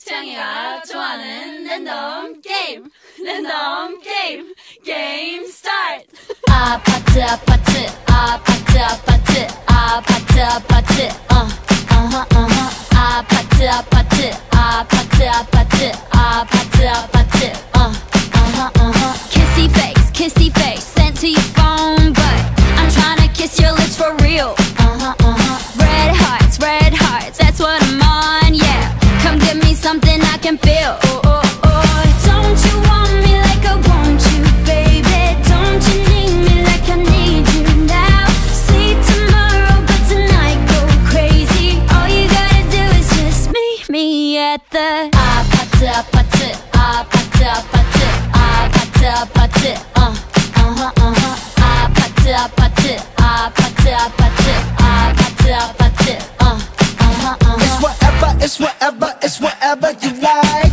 태양이가 좋아하는 랜덤 게임 게임 스타트. 아파트 아파트 아파트 아파트 아파트 아파트 아파트 아파트 아파트 아파트 아파트 아파트 kissy face sent to your phone, but I'm tryna kiss your lips for real. Red hearts, that's what I'm on, yeah. Come give me something I can feel. Don't you want me like I want you, baby? Don't you need me like I need you now? See tomorrow, but tonight go crazy. All you gotta do is just meet me at the 아파트 아파트 아파트 아파트 아파트 아파트 아파트 아파트 아파트 아파트 아파트 It's whatever you like.